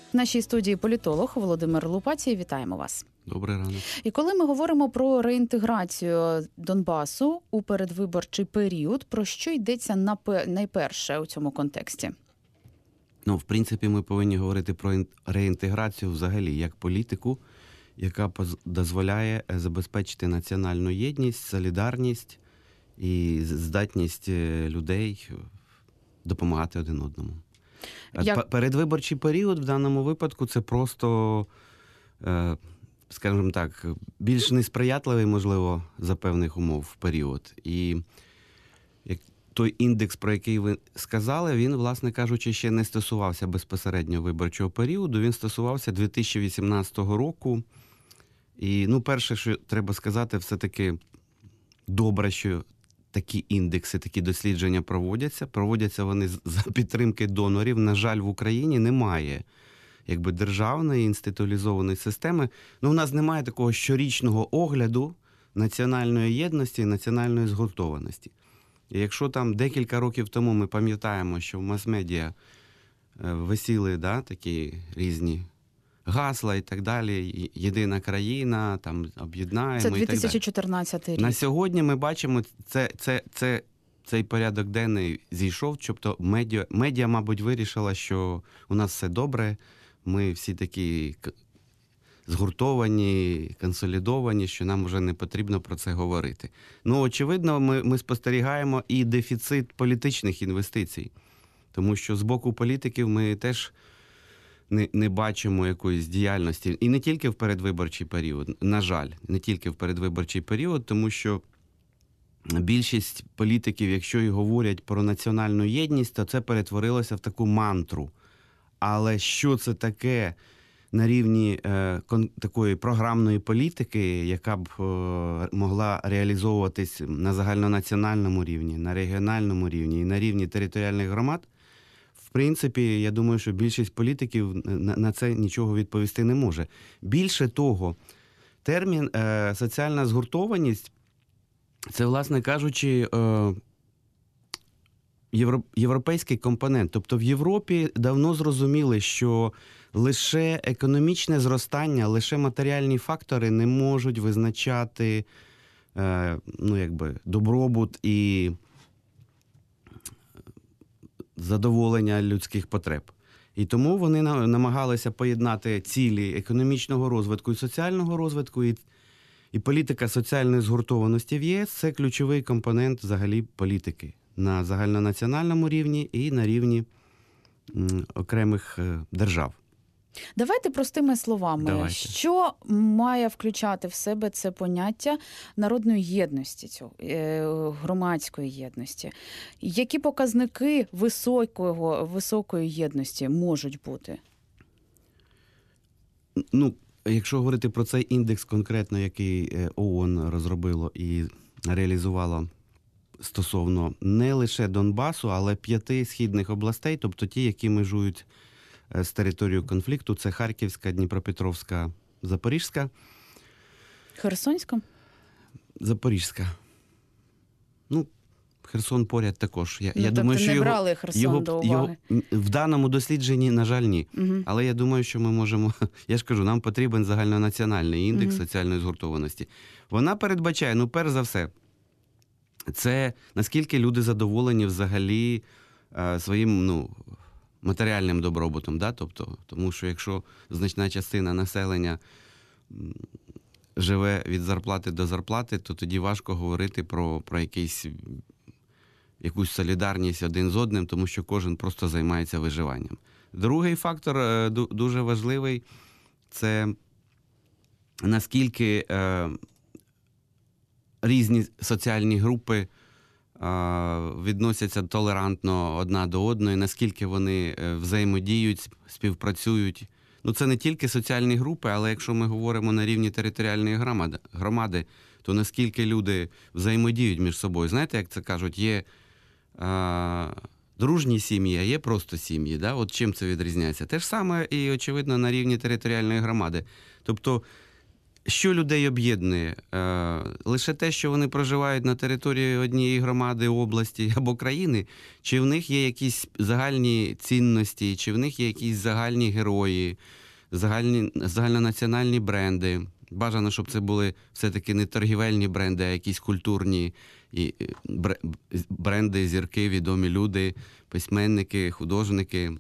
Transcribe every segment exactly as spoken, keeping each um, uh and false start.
В нашій студії політолог Володимир Лупатій. Вітаємо вас. Добрий ранок. І коли ми говоримо про реінтеграцію Донбасу у передвиборчий період, про що йдеться найперше у цьому контексті? Ну, в принципі, ми повинні говорити про реінтеграцію взагалі як політику, яка дозволяє забезпечити національну єдність, солідарність і здатність людей допомагати один одному. Як... Передвиборчий період в даному випадку це просто, скажімо так, більш несприятливий, можливо, за певних умов період. І як той індекс, про який ви сказали, він, власне кажучи, ще не стосувався безпосередньо виборчого періоду, він стосувався дві тисячі вісімнадцятого року. І, ну, перше, що треба сказати, все-таки добре, що такі індекси, такі дослідження проводяться. Проводяться вони за підтримки донорів. На жаль, в Україні немає якби державної інституалізованої системи. Ну, у нас немає такого щорічного огляду національної єдності і національної згуртованості. І якщо там декілька років тому ми пам'ятаємо, що в мас-медіа висіли, да, такі різні гасла і так далі, єдина країна, там об'єднаємо і так далі. Це дві тисячі чотирнадцятий рік. На сьогодні ми бачимо, це, це, це, цей порядок денний зійшов, тобто медіа, медіа, мабуть, вирішила, що у нас все добре, ми всі такі згуртовані, консолідовані, що нам вже не потрібно про це говорити. Ну, очевидно, ми, ми спостерігаємо і дефіцит політичних інвестицій, тому що з боку політиків ми теж Не, не бачимо якоїсь діяльності. І не тільки в передвиборчий період, на жаль, не тільки в передвиборчий період, тому що більшість політиків, якщо і говорять про національну єдність, то це перетворилося в таку мантру. Але що це таке на рівні е, кон, такої програмної політики, яка б е, могла реалізовуватись на загальнонаціональному рівні, на регіональному рівні і на рівні територіальних громад, в принципі, я думаю, що більшість політиків на це нічого відповісти не може. Більше того, термін е, «соціальна згуртованість» – це, власне кажучи, е, євро, європейський компонент. Тобто в Європі давно зрозуміли, що лише економічне зростання, лише матеріальні фактори не можуть визначати е, ну, якби, добробут і задоволення людських потреб. І тому вони намагалися поєднати цілі економічного розвитку і соціального розвитку, і, і політика соціальної згуртованості в ЄС – це ключовий компонент взагалі політики на загальнонаціональному рівні і на рівні м, окремих е, держав. Давайте простими словами. Давайте. Що має включати в себе це поняття народної єдності, цього, громадської єдності? Які показники високого, високої єдності можуть бути? Ну, якщо говорити про цей індекс конкретно, який ООН розробило і реалізувало стосовно не лише Донбасу, але п'яти східних областей, тобто ті, які межують з територією конфлікту, це Харківська, Дніпропетровська, Запорізька. Херсонська? Запорізька. Ну, Херсон поряд також. Я, ну, я тобто думаю, не що його, брали Херсон його, до уваги? його в даному дослідженні, на жаль, ні. Угу. Але я думаю, що ми можемо... Я ж кажу, нам потрібен загальнонаціональний індекс угу. соціальної згуртованості. Вона передбачає, ну, перш за все, це наскільки люди задоволені взагалі е, своїм, ну, матеріальним добробутом, да? Тобто, тому що якщо значна частина населення живе від зарплати до зарплати, то тоді важко говорити про, про якийсь, якусь солідарність один з одним, тому що кожен просто займається виживанням. Другий фактор дуже важливий – це наскільки е, різні соціальні групи відносяться толерантно одна до одної, наскільки вони взаємодіють, співпрацюють. Ну, це не тільки соціальні групи, але якщо ми говоримо на рівні територіальної громади, громади то наскільки люди взаємодіють між собою. Знаєте, як це кажуть, є а, дружні сім'ї, а є просто сім'ї. Да? От чим це відрізняється? Те ж саме і, очевидно, на рівні територіальної громади. Тобто Що людей об'єднує? Е, лише те, що вони проживають на території однієї громади, області або країни, чи в них є якісь загальні цінності, чи в них є якісь загальні герої, загальні, загальнонаціональні бренди. Бажано, щоб це були все-таки не торгівельні бренди, а якісь культурні і бренди, зірки, відомі люди, письменники, художники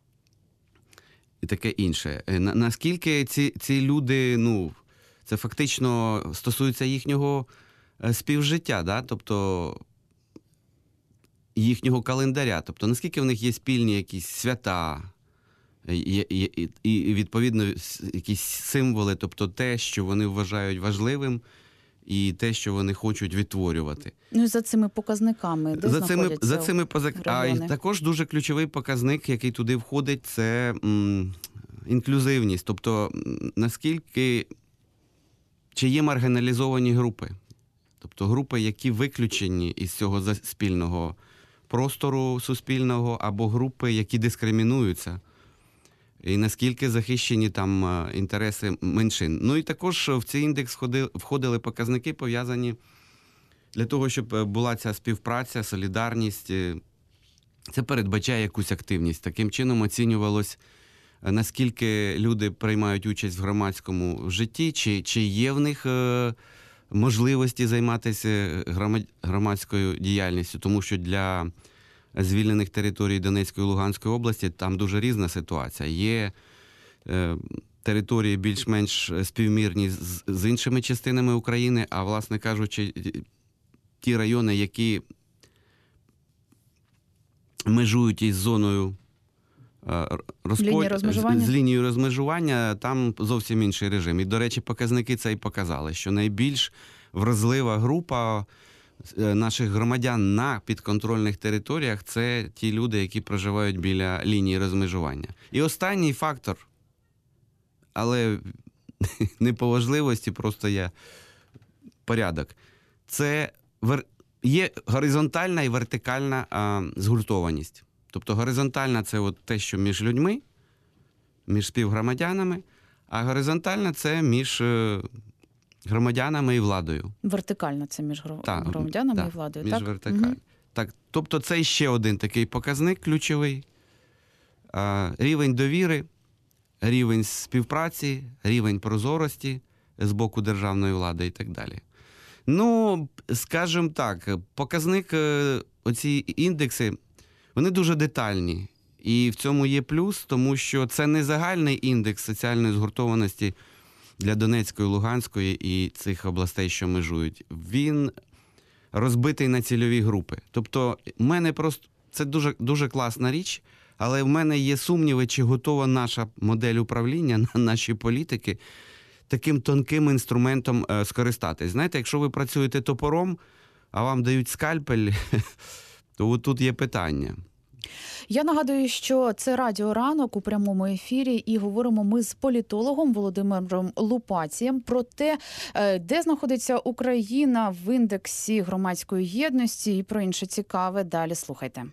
і таке інше. Наскільки ці, ці люди, ну, це фактично стосується їхнього співжиття, да? Тобто їхнього календаря. Тобто наскільки в них є спільні якісь свята, і, і, і відповідно якісь символи, тобто те, що вони вважають важливим, і те, що вони хочуть відтворювати. Ну і за цими показниками, де за цими, за цими позик... А і також дуже ключовий показник, який туди входить, це м, інклюзивність. Тобто наскільки, чи є маргіналізовані групи. Тобто групи, які виключені із цього спільного простору суспільного, або групи, які дискримінуються. І наскільки захищені там інтереси меншин. Ну і також в цей індекс входили показники, пов'язані для того, щоб була ця співпраця, солідарність. Це передбачає якусь активність. Таким чином оцінювалось, наскільки люди приймають участь в громадському житті, чи, чи є в них можливості займатися громадською діяльністю, тому що для звільнених територій Донецької і Луганської області там дуже різна ситуація. Є е, території більш-менш співмірні з, з іншими частинами України, а, власне кажучи, ті райони, які межують із зоною е, розпо... Лінії розмежування? з, з лінією розмежування, там зовсім інший режим. І, до речі, показники це і показали, що найбільш вразлива група наших громадян на підконтрольних територіях – це ті люди, які проживають біля лінії розмежування. І останній фактор, але не по важливості, просто є порядок. Це є горизонтальна і вертикальна а, згуртованість. Тобто горизонтальна – це от те, що між людьми, між співгромадянами, а горизонтальна – це між громадянами і владою. Вертикально це між так, громадянами так, і владою, між так? Вертикаль. Угу. Так, тобто це ще один такий показник ключовий. А, рівень довіри, рівень співпраці, рівень прозорості з боку державної влади і так далі. Ну, скажімо так, показник, оці індекси, вони дуже детальні. І в цьому є плюс, тому що це не загальний індекс соціальної згуртованості для Донецької, Луганської і цих областей, що межують. Він розбитий на цільові групи. Тобто, в мене просто це дуже, дуже класна річ, але в мене є сумніви, чи готова наша модель управління, наші політики таким тонким інструментом е, скористатись. Знаєте, якщо ви працюєте топором, а вам дають скальпель, то от тут є питання. Я нагадую, що це Радіо Ранок у прямому ефірі, і говоримо ми з політологом Володимиром Лупацієм про те, де знаходиться Україна в індексі громадської єдності, і про інше цікаве. Далі слухайте.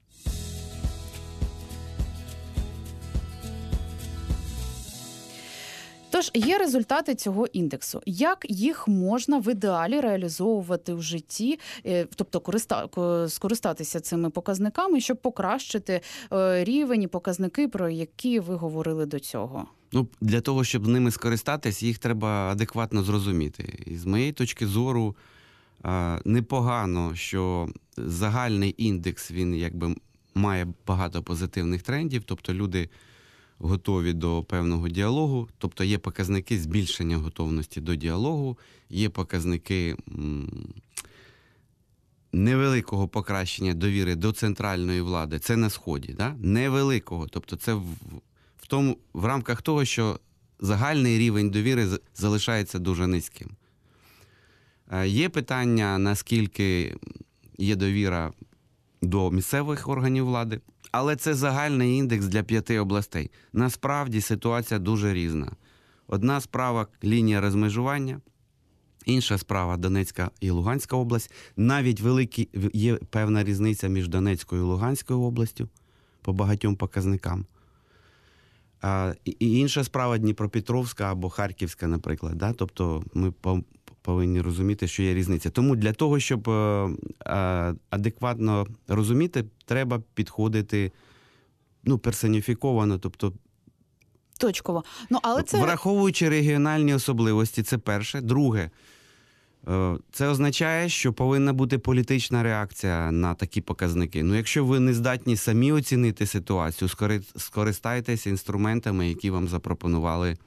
Тож, є результати цього індексу. Як їх можна в ідеалі реалізовувати в житті, тобто скористатися цими показниками, щоб покращити рівень і показники, про які ви говорили до цього? Ну, для того, щоб з ними скористатись, їх треба адекватно зрозуміти. І з моєї точки зору, непогано, що загальний індекс, він якби має багато позитивних трендів, тобто люди готові до певного діалогу, тобто є показники збільшення готовності до діалогу, є показники м, невеликого покращення довіри до центральної влади, це на Сході, да? Невеликого, тобто це в, в, тому, в рамках того, що загальний рівень довіри залишається дуже низьким. Є питання, наскільки є довіра до місцевих органів влади, але це загальний індекс для п'яти областей. Насправді ситуація дуже різна. Одна справа – лінія розмежування, інша справа – Донецька і Луганська область. Навіть великі, є певна різниця між Донецькою і Луганською областю по багатьом показникам. А, і, і інша справа Дніпропетровська або Харківська, наприклад. Да? Тобто ми по, повинні розуміти, що є різниця. Тому для того, щоб е, е, адекватно розуміти, треба підходити ну, персоніфіковано, тобто Точково. Ну, але це... враховуючи регіональні особливості, це перше. Друге, е, це означає, що повинна бути політична реакція на такі показники. Ну, якщо ви не здатні самі оцінити ситуацію, скори- скористайтеся інструментами, які вам запропонували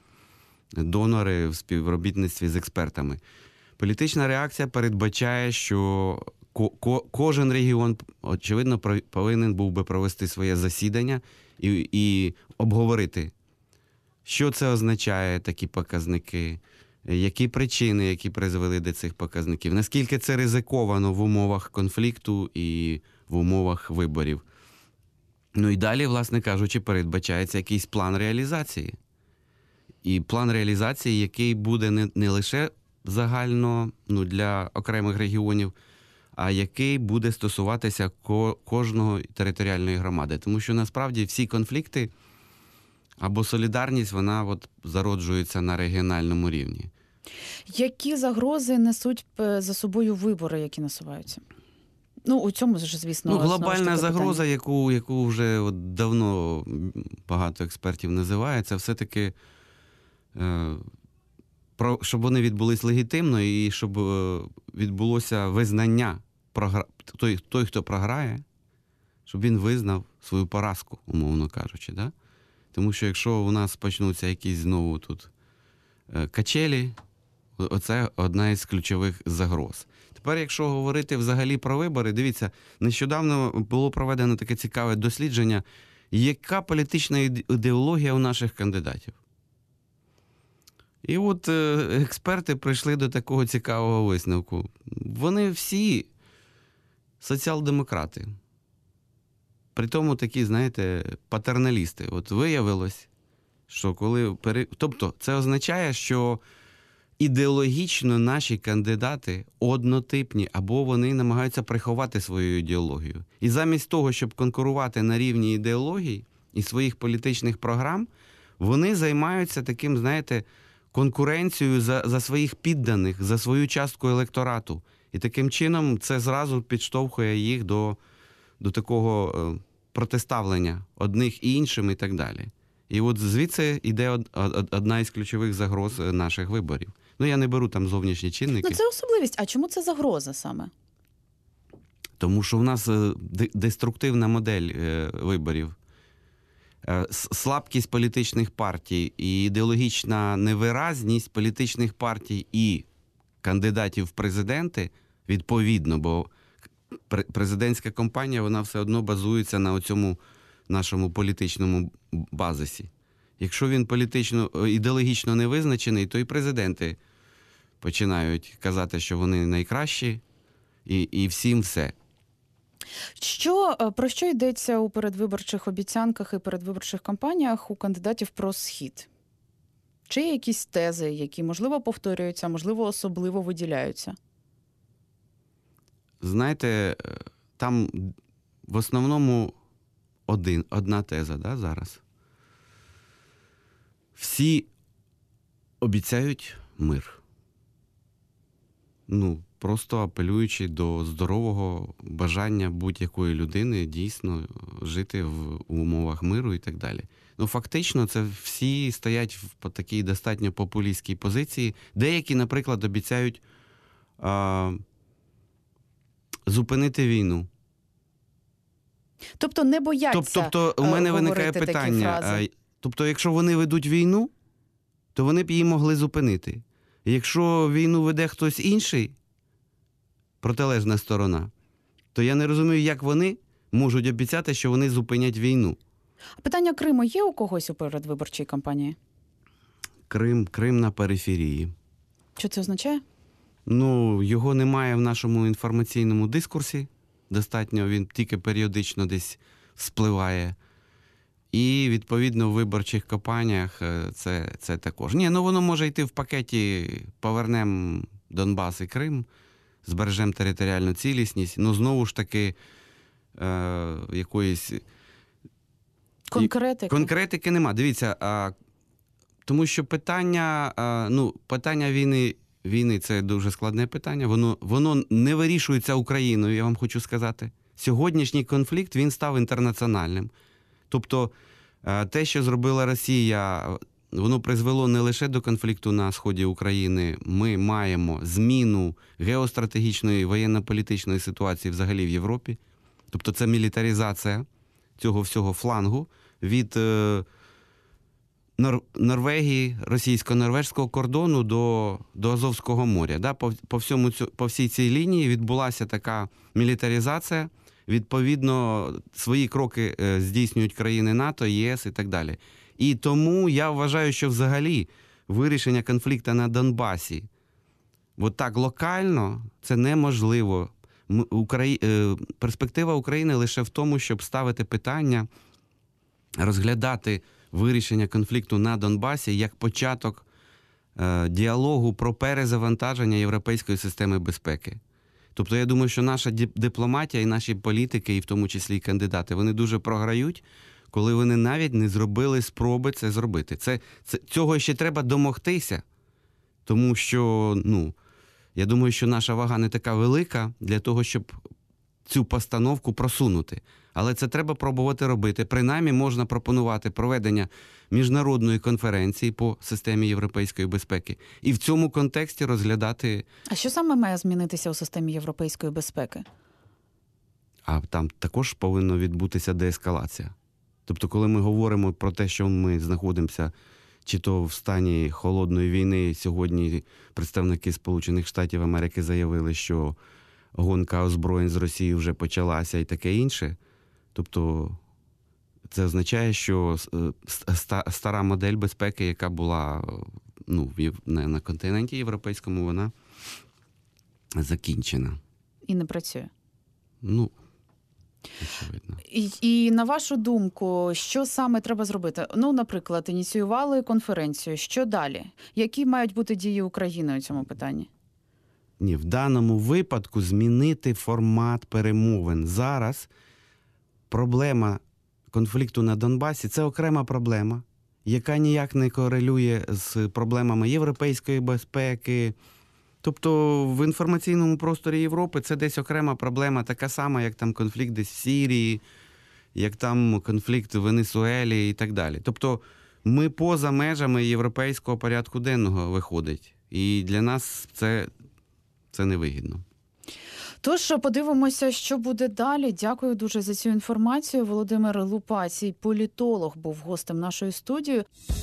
донори в співробітництві з експертами. Політична реакція передбачає, що ко- ко- кожен регіон, очевидно, про- повинен був би провести своє засідання і, і обговорити, що це означає, такі показники, які причини, які призвели до цих показників, наскільки це ризиковано в умовах конфлікту і в умовах виборів. Ну і далі, власне кажучи, передбачається якийсь план реалізації. І план реалізації, який буде не, не лише загально ну, для окремих регіонів, а який буде стосуватися ко- кожного територіальної громади. Тому що насправді всі конфлікти або солідарність, вона от зароджується на регіональному рівні. Які загрози несуть е, за собою вибори, які насуваються? Ну, у цьому ж, звісно, Ну, знову ж глобальна таки загроза, питання. яку, яку вже от давно багато експертів називає, це все-таки, е, про, щоб вони відбулись легітимно і щоб е, відбулося визнання, програ... той, той, хто програє, щоб він визнав свою поразку, умовно кажучи. Да? Тому що якщо у нас почнуться якісь знову тут е, качелі, оце одна із ключових загроз. Тепер, якщо говорити взагалі про вибори, дивіться, нещодавно було проведено таке цікаве дослідження, яка політична ідеологія у наших кандидатів. І от е, експерти прийшли до такого цікавого висновку. Вони всі соціал-демократи. Притому такі, знаєте, патерналісти. От виявилось, що коли... Пере... Тобто це означає, що ідеологічно наші кандидати однотипні, або вони намагаються приховати свою ідеологію. І замість того, щоб конкурувати на рівні ідеологій і своїх політичних програм, вони займаються таким, знаєте, конкуренцією за, за своїх підданих, за свою частку електорату. І таким чином це зразу підштовхує їх до, до такого е, протиставлення одних і іншим і так далі. І от звідси йде од, од, одна із ключових загроз наших виборів. Ну, я не беру там зовнішні чинники. Ну, це особливість. А чому це загроза саме? Тому що в нас е, деструктивна модель е, виборів. Е, слабкість політичних партій і ідеологічна невиразність політичних партій і кандидатів в президенти відповідно, бо президентська кампанія, вона все одно базується на цьому нашому політичному базисі. Якщо він політично, ідеологічно не визначений, то і президенти починають казати, що вони найкращі, і, і всім все. Що, про що йдеться у передвиборчих обіцянках і передвиборчих кампаніях у кандидатів про Схід? Чи є якісь тези, які, можливо, повторюються, можливо, особливо виділяються? Знаєте, там в основному один, одна теза, да, зараз. Всі обіцяють мир. Ну, просто апелюючи до здорового бажання будь-якої людини дійсно жити в умовах миру і так далі. Ну, фактично, це всі стоять в такій достатньо популістській позиції. Деякі, наприклад, обіцяють а, зупинити війну. Тобто не бояться Тобто, у мене виникає такі питання. фрази. Тобто, якщо вони ведуть війну, то вони б її могли зупинити. Якщо війну веде хтось інший, протилежна сторона, то я не розумію, як вони можуть обіцяти, що вони зупинять війну. А питання Криму є у когось у передвиборчій кампанії? Крим, Крим на периферії. Що це означає? Ну, його немає в нашому інформаційному дискурсі. Достатньо, він тільки періодично десь спливає. І, відповідно, в виборчих кампаніях це, це також. Ні, ну воно може йти в пакеті «Повернемо Донбас і Крим», «Збережемо територіальну цілісність». Ну, знову ж таки, е, якоїсь Конкретики? Конкретики нема. Дивіться, а, тому що питання, а, ну, питання війни, війни – це дуже складне питання. Воно, воно не вирішується Україною, я вам хочу сказати. Сьогоднішній конфлікт, він став інтернаціональним. Тобто а, те, що зробила Росія, воно призвело не лише до конфлікту на сході України. Ми маємо зміну геостратегічної, воєнно-політичної ситуації взагалі в Європі. Тобто це мілітаризація цього всього флангу від е, Нор- Норвегії, російсько-норвежського кордону до, до Азовського моря. Да? По, по, всьому цю, по всій цій лінії відбулася така мілітаризація. Відповідно, свої кроки е, здійснюють країни НАТО, ЄС і так далі. І тому я вважаю, що взагалі вирішення конфлікту на Донбасі от так локально це неможливо. М- Украї... е, Перспектива України лише в тому, щоб ставити питання, розглядати вирішення конфлікту на Донбасі як початок е, діалогу про перезавантаження європейської системи безпеки. Тобто я думаю, що наша дипломатія і наші політики, і в тому числі і кандидати, вони дуже програють, коли вони навіть не зробили спроби це зробити. Це, це, цього ще треба домогтися, тому що, ну, я думаю, що наша вага не така велика для того, щоб цю постановку просунути. Але це треба пробувати робити. Принаймні можна пропонувати проведення міжнародної конференції по системі європейської безпеки. І в цьому контексті розглядати... А що саме має змінитися у системі європейської безпеки? А там також повинна відбутися деескалація. Тобто, коли ми говоримо про те, що ми знаходимося чи то в стані холодної війни, сьогодні представники Сполучених Штатів Америки заявили, що гонка озброєнь з Росії вже почалася і таке інше. Тобто це означає, що стара модель безпеки, яка була, ну, на континенті європейському, вона закінчена. І не працює. Ну, очевидно. І, і на вашу думку, що саме треба зробити? Ну, наприклад, ініціювали конференцію. Що далі? Які мають бути дії України у цьому питанні? Ні, в даному випадку змінити формат перемовин. Зараз проблема конфлікту на Донбасі – це окрема проблема, яка ніяк не корелює з проблемами європейської безпеки. Тобто в інформаційному просторі Європи це десь окрема проблема, така сама, як там конфлікт десь в Сирії, як там конфлікт в Венесуелі і так далі. Тобто ми поза межами європейського порядку денного виходить. І для нас це, це невигідно. Тож подивимося, що буде далі. Дякую дуже за цю інформацію. Володимир Лупацій, політолог, був гостем нашої студії.